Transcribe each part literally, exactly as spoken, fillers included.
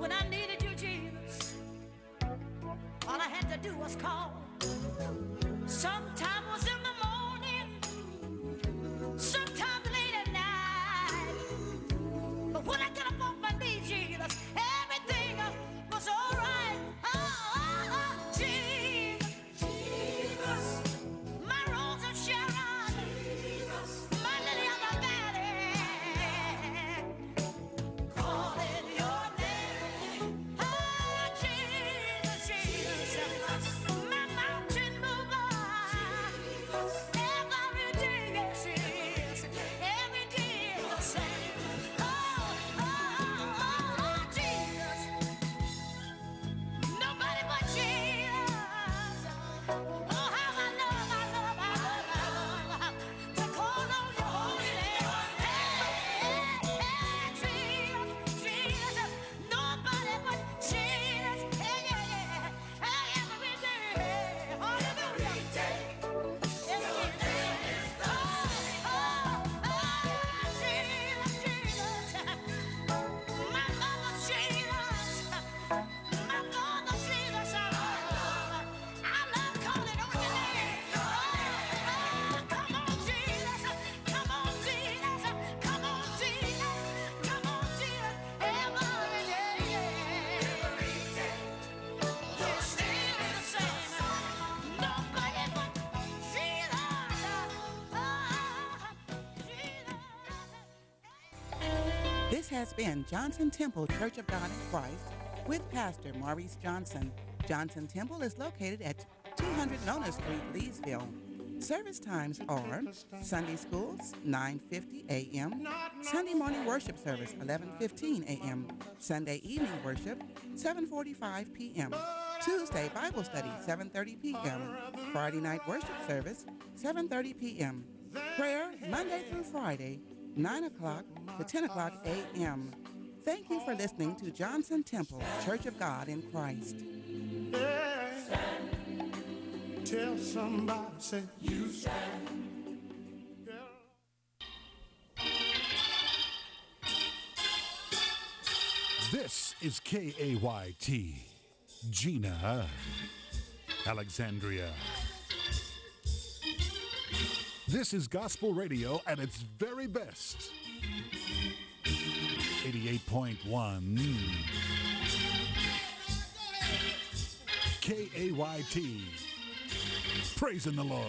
when I needed you, Jesus. All I had to do was call. Sometime was in the morning, sometime late at night. But when I got up off my knees, Jesus, everything was all right. Oh, oh, oh, Jesus, Jesus, my rose of Sharon, Jesus, my lily of the valley, calling your name. Oh, Jesus, Jesus, my mountain mover. Every day, yes, yes, every day is the same. Oh, oh, oh, oh, Jesus, nobody but Jesus. Oh, how I love, I love, I love, I love to call on your holy name. Hey, hey, Jesus, Jesus, nobody but Jesus. Hey, yeah, yeah, hey, every day, hallelujah. Every day. Oh, oh, oh, Jesus, Jesus, my mama Jesus. My Father, Jesus, I love, I love calling on your name. Oh, oh, come on, Jesus, come on, Jesus, come on, Jesus, come on, Jesus, every day, you're still the same. Nobody but Jesus, oh, Jesus. This has been Johnson Temple Church of God in Christ with Pastor Maurice Johnson. Johnson Temple is located at two hundred Nona Street, Leesville. Service times are Sunday schools, nine fifty a.m., Sunday morning worship service, eleven fifteen a.m., Sunday evening worship, seven forty-five p.m., Tuesday Bible study, seven thirty p.m., Friday night worship service, seven thirty p.m., prayer Monday through Friday, nine o'clock to ten o'clock a.m. Thank you for listening to Johnson Temple, Church of God in Christ. Tell somebody, say, you stand. This is K A Y T, Gina, Alexandria. This is gospel radio at its very best. eighty-eight point one K A Y T. Praising the Lord.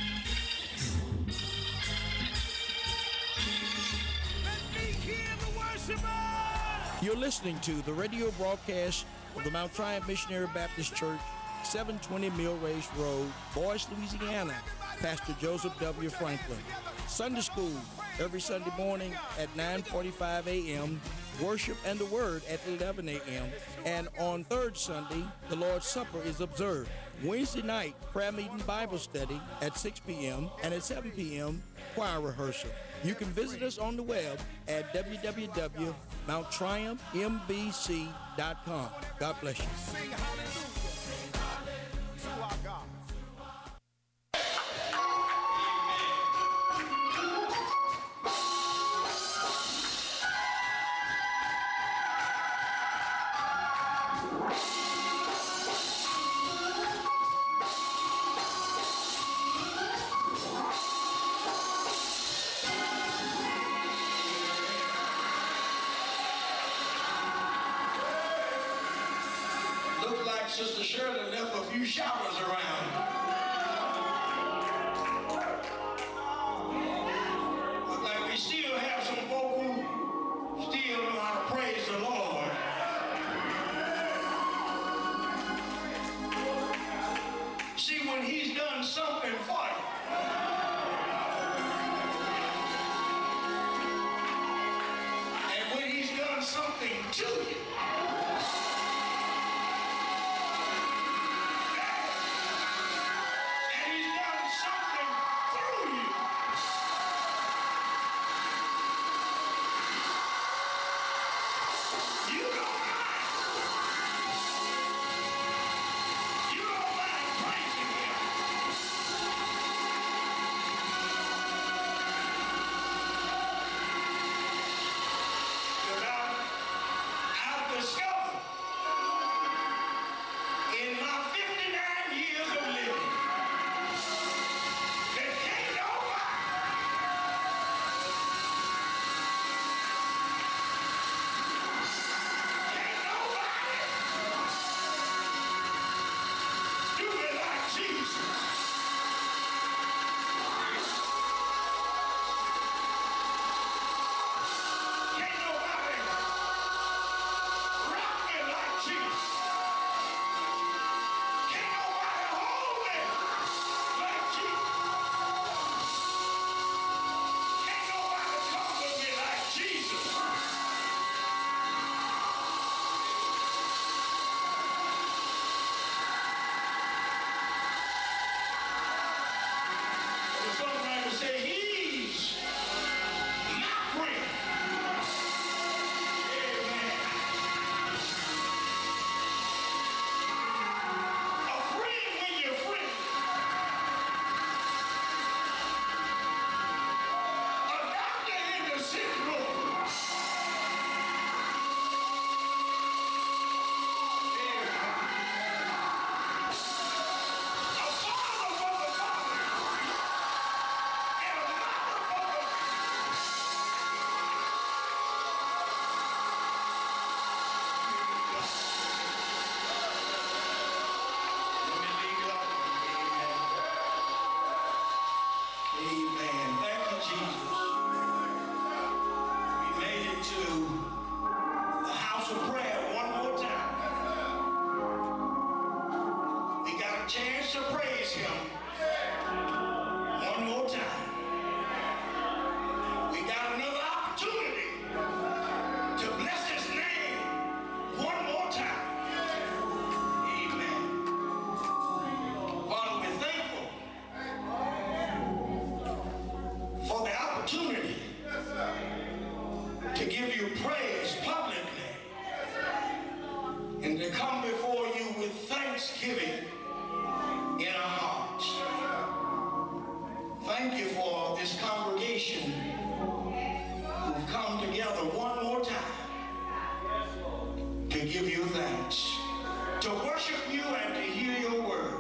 Let me hear the worshiper. You're listening to the radio broadcast of the Mount Triumph Missionary Baptist Church, seven twenty Mill Race Road, Boyce, Louisiana. Pastor Joseph W. Franklin. Sunday school every Sunday morning at nine forty-five a.m., worship and the word at eleven a.m., and on third Sunday, the Lord's Supper is observed. Wednesday night, prayer meeting Bible study at six p.m. and at seven p.m., choir rehearsal. You can visit us on the web at w w w dot mount triumph m b c dot com. God bless you. Sing hallelujah to our God. Sister Shirley left a few showers around. Look like we still have some folk who still know how to praise the Lord. See, when he's done something for you, and when he's done something to you, Amen. Thank you, Jesus. We made it to the house of prayer one more time. We got a chance to praise him one more time. We got another opportunity to bless his name one more time. Amen. Father, we're thankful for the opportunity to give you praise publicly and to come before you with thanksgiving in our hearts. Thank you for this congregation who've come together one more time to give you thanks, to worship you and to hear your word.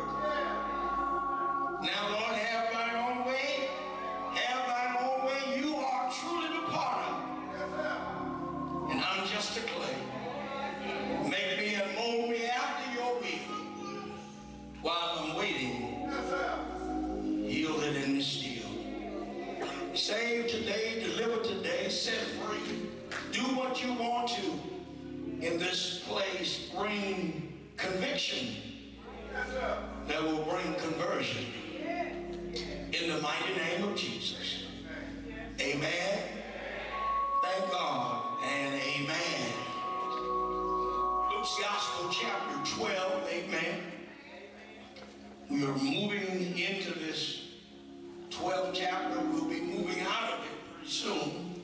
Now, Lord, have thine own way. Have thine own way. You are truly the potter, and I'm just a clay. Make me and mold me after your will while I'm waiting, yielded and still. Save today, deliver today, set free. Do what you want to in this place. Bring conviction that will bring conversion. In the mighty name of Jesus. Amen. Thank God and amen. Luke's Gospel chapter twelve, amen. We are moving into this twelfth chapter. We'll be moving out of it pretty soon.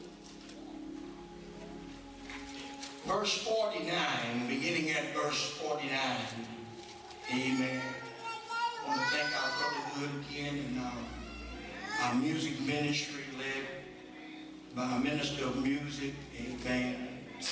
Verse forty-nine, beginning at verse forty-nine. Amen. I want to thank our brother Good again and our, our music ministry led by our minister of music. Amen.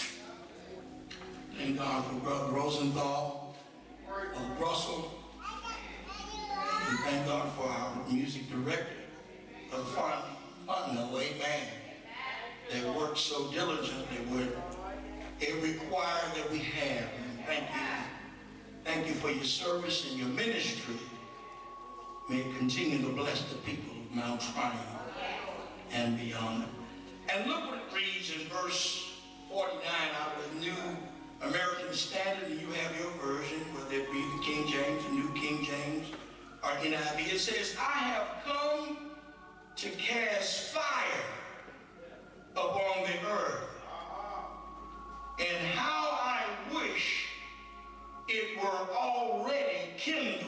Thank God for Brother Rosenthal of Russell. And thank God for our music director of Fontenot. Amen. They work so diligently with every choir that we have. And thank you. Thank you for your service and your ministry. May it continue to bless the people of Mount Triumph and beyond. And look what it reads in verse forty-nine out of the New American Standard, and you have your version, whether it be the King James, the New King James, or N I V. It says, I have come to cast fire upon the earth, and how I wish it were already kindled.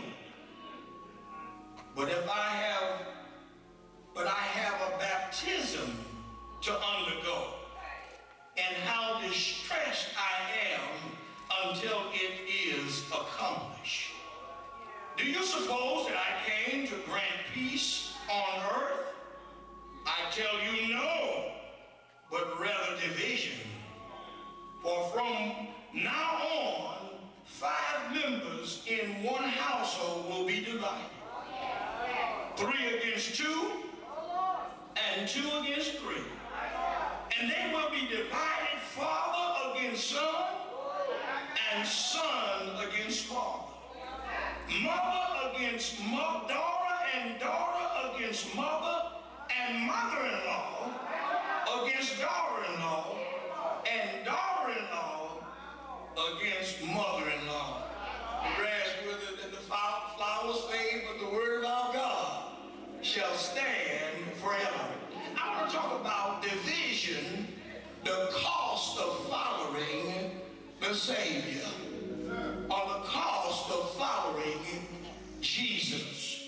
But if I have, but I have a baptism to undergo, and how distressed I am until it is accomplished. Do you suppose that I came to grant peace on earth? I tell you no, but rather division. For from now on, five members in one household will be divided. Three against two, and two against three. And they will be divided, father against son, and son against father. Mother against mo- daughter, and daughter against mother, and mother-in-law against daughter-in-law, and daughter-in-law against mother-in-law. The grass withers and the flowers fade, but the word of our God shall stand forever. I want to talk about division, the cost of following the Savior, or the cost of following Jesus.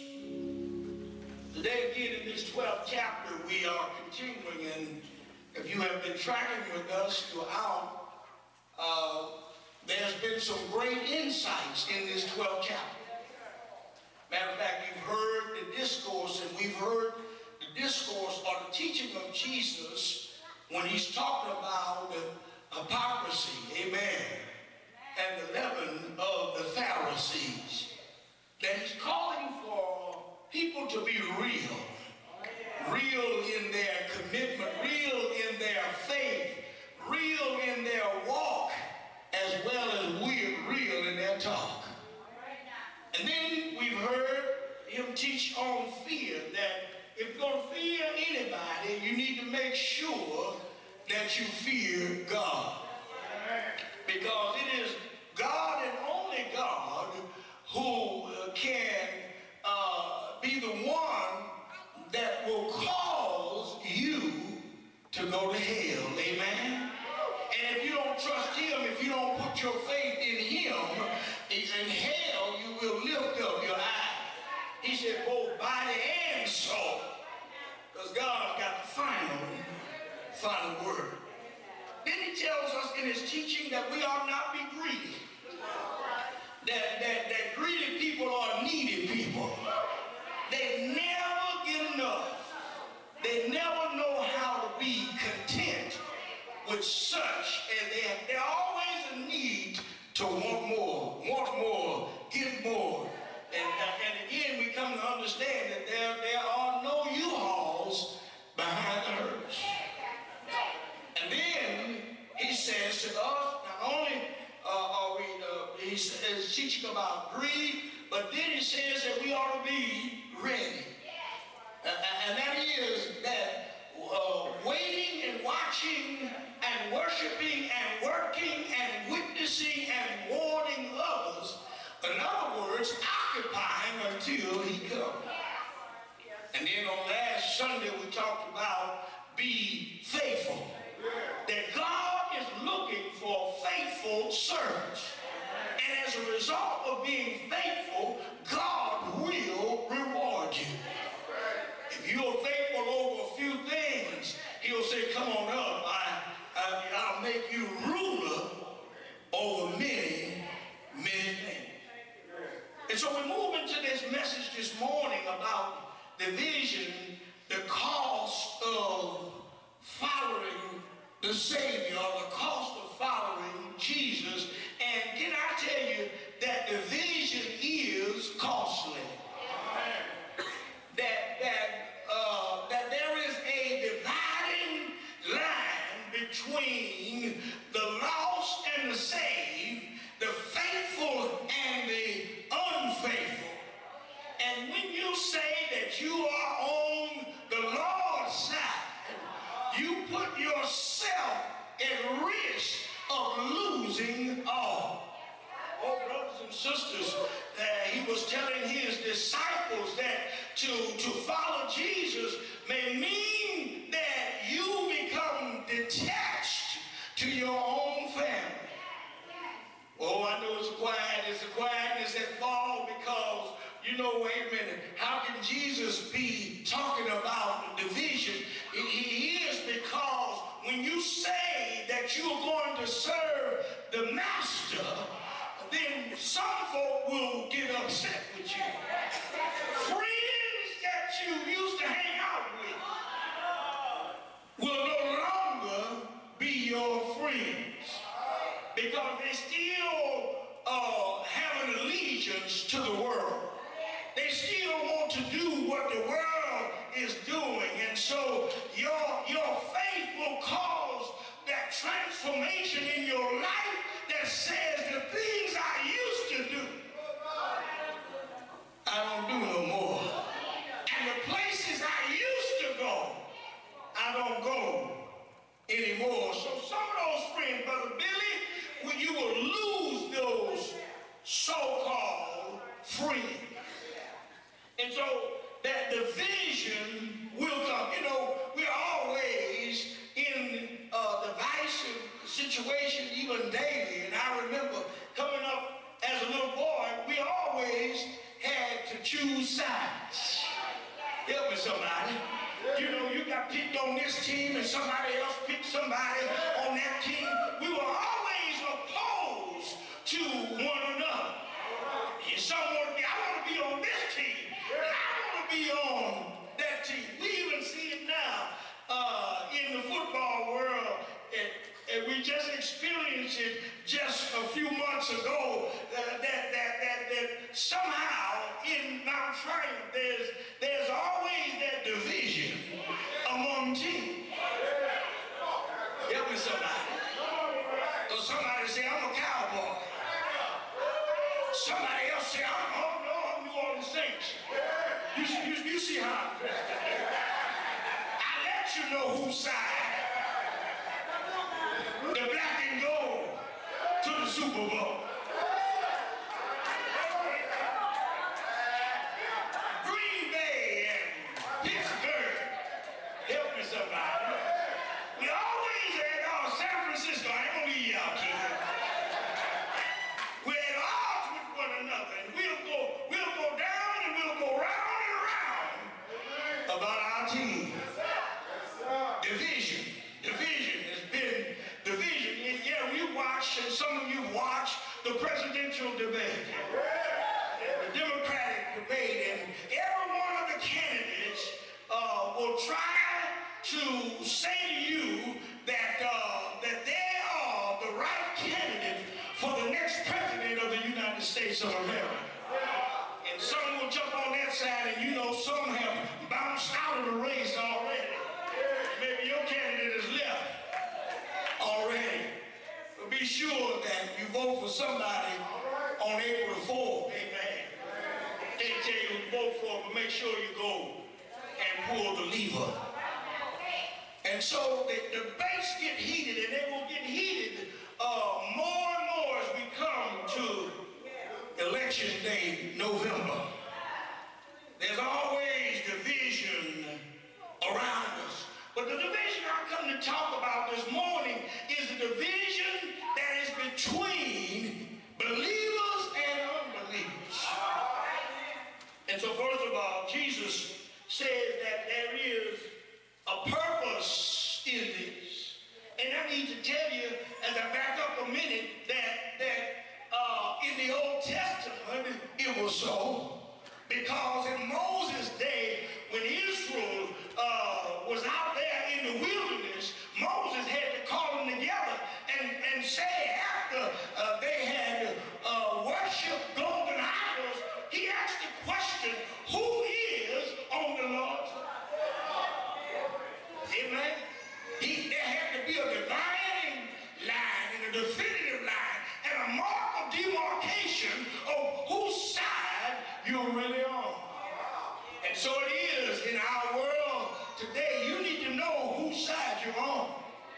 Today again in this twelfth chapter we are continuing, and if you have been tracking with us throughout, uh, there's been some great insights in this twelfth chapter. Matter of fact, you've heard the discourse, and we've heard the discourse or the teaching of Jesus when he's talking about the hypocrisy, amen, and the leaven of the Pharisees. That he's calling for people to be real, real in their commitment, real in their faith, real in their walk, as well as we're real in their talk. And then we've heard him teach on fear, that if you're going to make sure that you fear God. Because it is God and only God who uh, can uh, be the one that will cause you to go to hell. Amen? And if you don't trust him, if you don't put your faith in him, in hell you will lift up your eye. He said both body and soul. Because God's got the final, final word. Then he tells us in his teaching that we ought not be greedy. That, that, that greedy people are needy people. They never get enough. They never know how to be content with such, and they have, they're always in need to want more, want more, get more. And, and again, we come to understand that there, there are no U-Hauls behind the hearse. And then he says to us, not only uh, are we, uh, he is teaching about greed, but then he says that we ought to be ready. Uh, and that is that uh, waiting and watching and worshiping and working and witnessing and warning others. In other words, occupying until he comes. And then on last Sunday we talked about be faithful. That God is looking for faithful servants. And as a result of being faithful, God will reward you. If you're faithful over a few things, he'll say, come on up. I, I, I'll make you ruler over many, many things. And so we move into this message this morning about the vision, the cost of following the Savior, the cost of following Jesus. And can I tell you that the vision is costly? That, that, uh, that there is a dividing line between the lost and the saved, the faithful and the unfaithful. And when you say that you are on the Lord's side, you put yourself at risk of losing all. Oh, brothers and sisters, uh, he was telling his disciples that to, to follow Jesus may mean that you become detached to your own family. Oh, I know it's quiet. It's a quietness that falls because, you know, wait a minute, how can Jesus be talking about division? He, he is because when you say that you're going to serve the master, then some folk will get upset with you. Friends that you used to hang out with will no longer be your friends because they still uh, have an allegiance to the world. They still want to do what the world is doing, and so your, your faith will cause that transformation in your life that says the things I used to do, I don't do no more. And the places I used to go, I don't go anymore. So some of those friends, Brother Billy, when you will lose those so-called friends. And so that the vision will come. You know, we're always in uh, divisive situation, even daily. And I remember coming up as a little boy, we always had to choose sides. Help me, somebody. You know, you got picked on this team and somebody else picked somebody on that team. We were always opposed to one another. And some want to be, I want to be on this team. And I want to be on that team. We even see it now uh, in the football world. And, and we just experienced it just a few months ago uh, that, that, that, that somehow in Mount Triumph there's, there's always that division among teams. Help me, somebody. Or somebody say, I'm a cowboy. Somebody else say, I'm, oh no, I'm New Orleans Saints. You, you, you see how you know whose side the black and gold to the Super Bowl. Green Bay and Pittsburgh. Help me somebody. We always had, oh, San Francisco, I ain't gonna leave y'all kids. We're at odds with one another, and we'll go, we'll go down and we'll go round and round about our team. Division. Division has been division. And yeah, we watch, and some of you watch the presidential debate, the Democratic debate, and every one of the candidates uh, will try to say to you that uh, that they are the right candidate for the next president of the United States of America. And some will jump on that side, and you know some have bounced out of the race already. Maybe your candidate is left already. But be sure that you vote for somebody on April fourth. Amen. They tell you who to vote for, but make sure you go and pull the lever. And so the debates get heated, and they will get heated uh, more and more as we come to election day, November. There's always division around us. But the division I come to talk about this morning is the division that is between believers and unbelievers. And so first of all, Jesus says that there is a purpose in this. And I need to tell you, as I back up a minute, that, that uh, in the Old Testament, it was so. Because in Moses' day, when Israel uh, was out there in the wilderness, Moses had to call them together and, and say after uh, they had uh, worshipped golden idols, he asked the question, who is on the Lord's side? Amen? He, there had to be a dividing line and a definitive line and a mark of demarcation of whose side you're really on. And so it is in our world today. You need to know whose side you're on.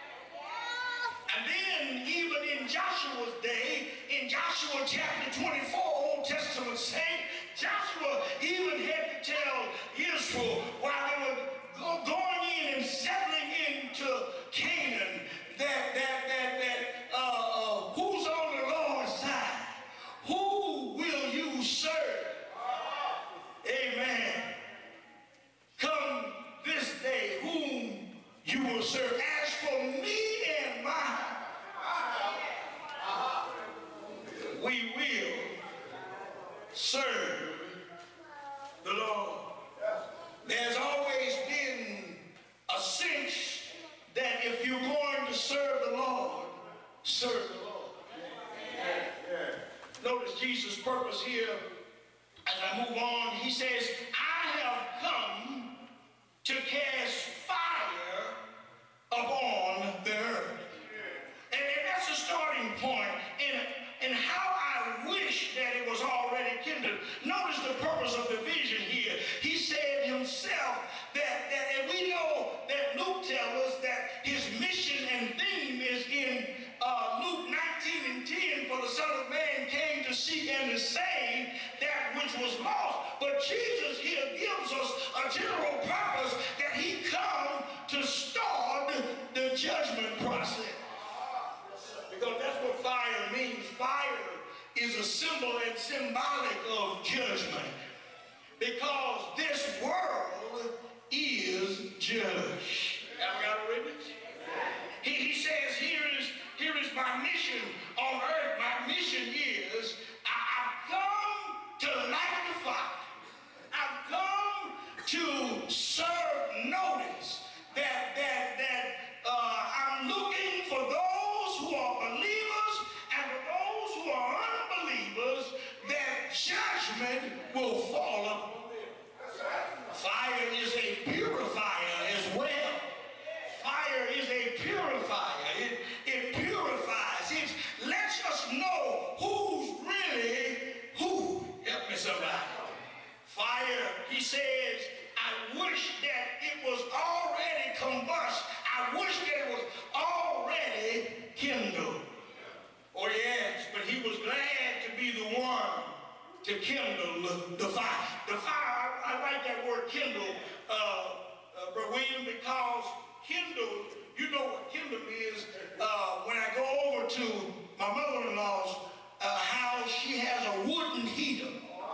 And then even in Joshua's day, in Joshua chapter twenty-four, Old Testament saint, Joshua even had to tell Israel while they were go- going in and settling into Canaan that that that that uh, uh, who's on the Lord's side? Who will you serve? Amen. Come this day, whom you will serve. As for me and mine, we will serve the Lord. There's always been a sense that if you're going to serve the Lord, serve the Lord. Notice Jesus' purpose here as I move on. He says, I have come to cast fire upon the earth. And, and that's the starting point in, in how I wish that it was already kindled. Notice the purpose of the vision here. He said himself that, that and we know that Luke tells us that his mission and theme is in uh, Luke nineteen and ten, for the Son of Man came to seek and to save that which was lost. But Jesus here gives us a general purpose that he come to start the judgment process. Because that's what fire means. Fire is a symbol and symbolic of judgment. Because this world is judged. Have we got a witness? He, he says, here is, here is my mission on earth. My mission is, I, I've come to light the fire. I've come to serve notice that, that, that uh, I'm looking for those who are believers and for those who are unbelievers, that judgment will fall upon them. Fire is a purifier as well to kindle the fire. The fire, I, I like that word kindle, uh, uh, Brother William, because kindle, you know what kindle is. Uh, when I go over to my mother-in-law's uh, house, she has a wooden heater.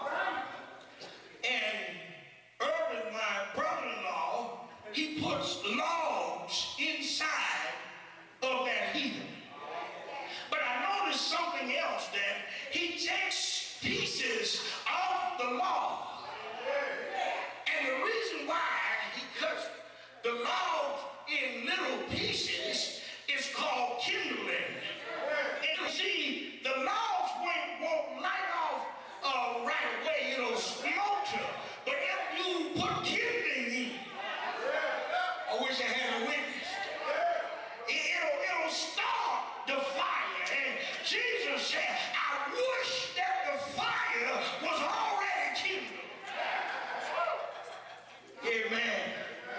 And Irvin, my brother-in-law, he puts logs inside of that heater. But I noticed something else, that he takes pieces off the log. And the reason why he cuts the log in little pieces is called kindling. And you see, the logs won't, won't light off uh, right away, it'll smolter. But if you put kindling in, I wish I had a witness, it, it'll, it'll start the fire. And Jesus said, I wish that the fire was already kindled. Amen.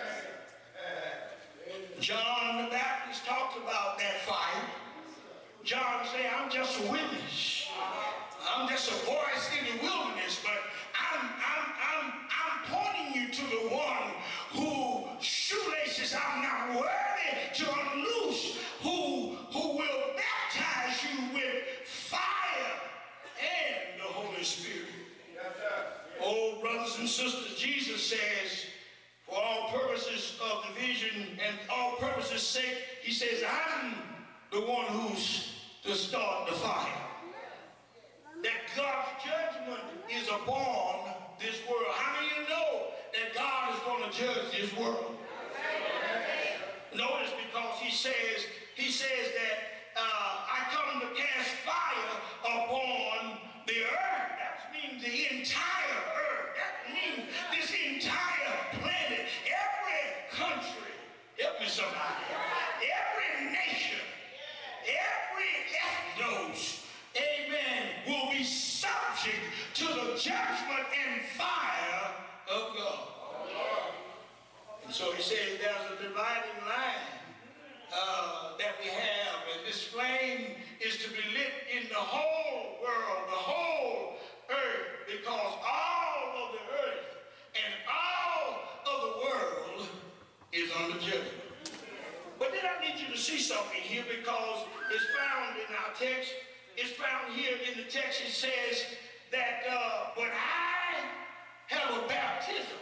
John the Baptist talks about that fire. John said, I'm just a witness. I'm just a voice in the wilderness, but I'm, I'm, I'm, I'm pointing you to the one whose shoelaces I'm not worthy to unloose, who, who will baptize you with fire and the Holy Spirit. Oh, brothers and sisters, Jesus says, for all purposes of division and all purposes' sake, he says, I'm the one who's to start the fire. That God's judgment is upon this world. How many of you know that God is going to judge this world? Notice, because he says, he says that uh, I come to cast fire upon the earth. That means the entire earth. That means this entire planet, every country. Help me somebody. Every nation, every ethnos, amen, will be subject to the judgment and fire of God. And so he says there's a dividing line uh, that we have, and this flame is to be lit in the whole world, the whole earth, because all of the earth and all of the world is under judgment. But then I need you to see something here, because it's found in our text. It's found here in the text. It says that, uh, but I have a baptism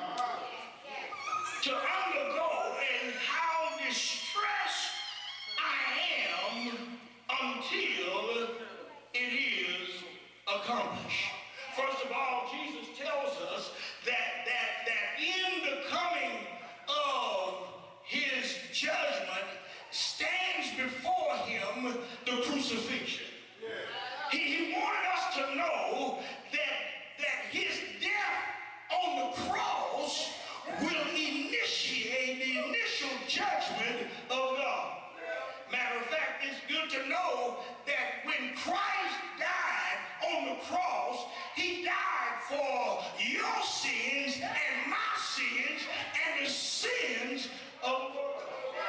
to undergo, and how distressed I am until it is accomplished. First of all, Jesus tells us that, that, that in the coming of his judgment stands before him the crucifixion. He, he wanted us to know that, that his death on the cross will initiate the initial judgment of God. Matter of fact, it's good to know that when Christ died on the cross, he died for your sins and my sins and the sins of the world.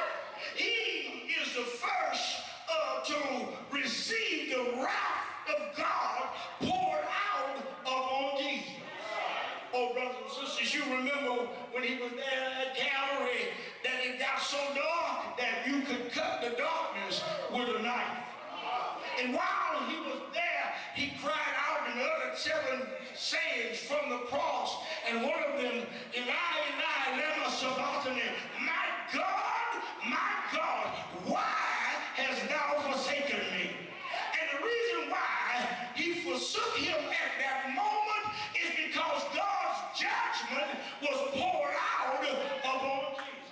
He is the first uh, to receive the wrath of God poured out upon Jesus. Oh, brothers and sisters, you remember when he was there at Calvary, that it got so dark that you could cut the darkness with a knife. And while he was there, he cried out and uttered seven sayings from the cross. And one of them, Eli, Eli, lema sabachthani, my God, my God, why hast thou forsaken me? And the reason why he forsook him at that moment is because God's judgment was poured out upon Jesus.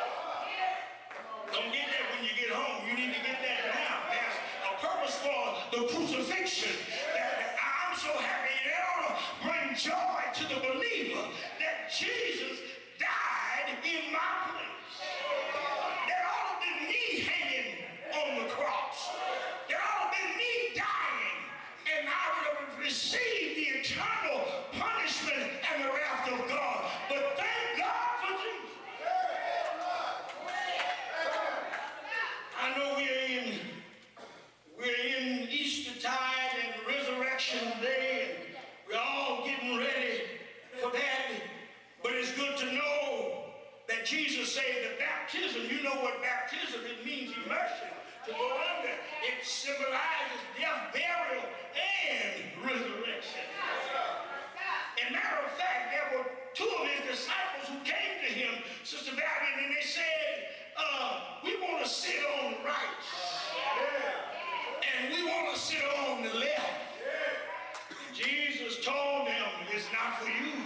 Don't get that when you get home. You need to get that now. There's a purpose for the crucifixion. That I'm so happy it ought to bring joy to the believer that Jesus died in my place. There ought to be me hanging on the cross. There ought to be me dying, and I would have received the eternal punishment and the wrath of God. But thank God for Jesus. I know we're in we're in Easter tide and Resurrection Day, and we say the baptism, you know what baptism, it means immersion, to go under. It symbolizes death, burial, and resurrection. As a matter of fact, there were two of his disciples who came to him, Sister Valiant, and they said, uh, we want to sit on the right, and we want to sit on the left. Jesus told them, it's not for you.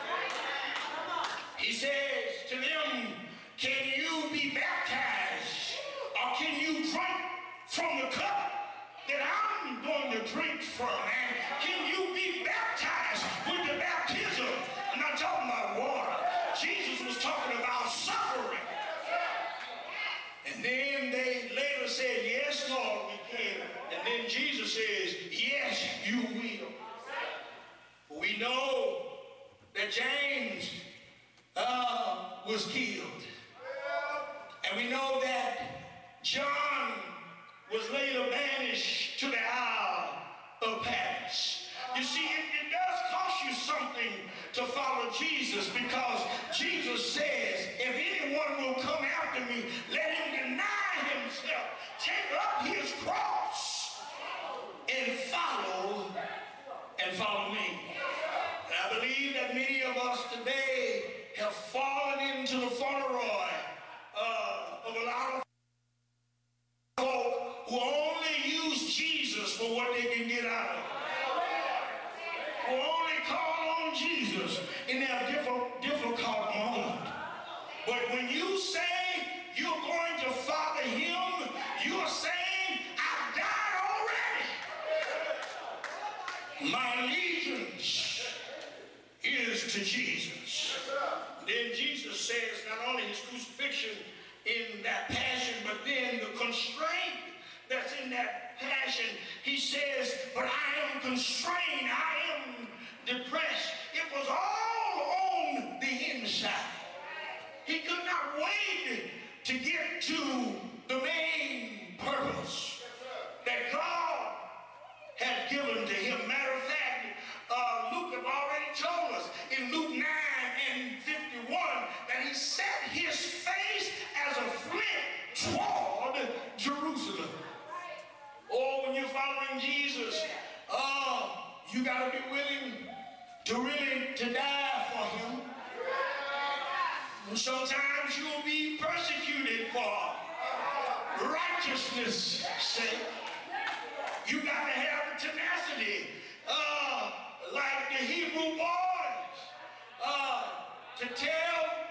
He says to them, can you be baptized, or can you drink from the cup that I'm going to drink from? And can you be baptized with the baptism? I'm not talking about water. Jesus was talking about suffering. And then they later said, yes, Lord, we can. And then Jesus says, yes, you will. We know that James uh, was killed. And we know that John was later banished to the Isle of Patmos. You see, it, it does cost you something to follow Jesus, because Jesus says, if anyone will come after me, let him deny himself, take up his cross, and follow, and follow me. And I believe that many of us today have fallen into the Polaroid uh, of a lot of folk who only use Jesus for what they can get out of it. Who only call on Jesus in their diff- difficult moment. But when you say you're going to follow him, you're saying, I died already. My allegiance is to Jesus. Then Jesus says not only his crucifixion in that passion, but then the constraint that's in that passion. He says, but I am constrained, I am depressed. It was all on the inside. He could not wait to get to the main purpose that God had given to him. Matter of fact, uh, Luke had already told us in Luke nine and fifty-one that he set his face as a flint toward Jerusalem. Or when you're following Jesus, uh, you got to be willing to really to die for him. And sometimes you will be persecuted for righteousness' sake. You got to have the tenacity, uh, like the Hebrew boys, uh, to tell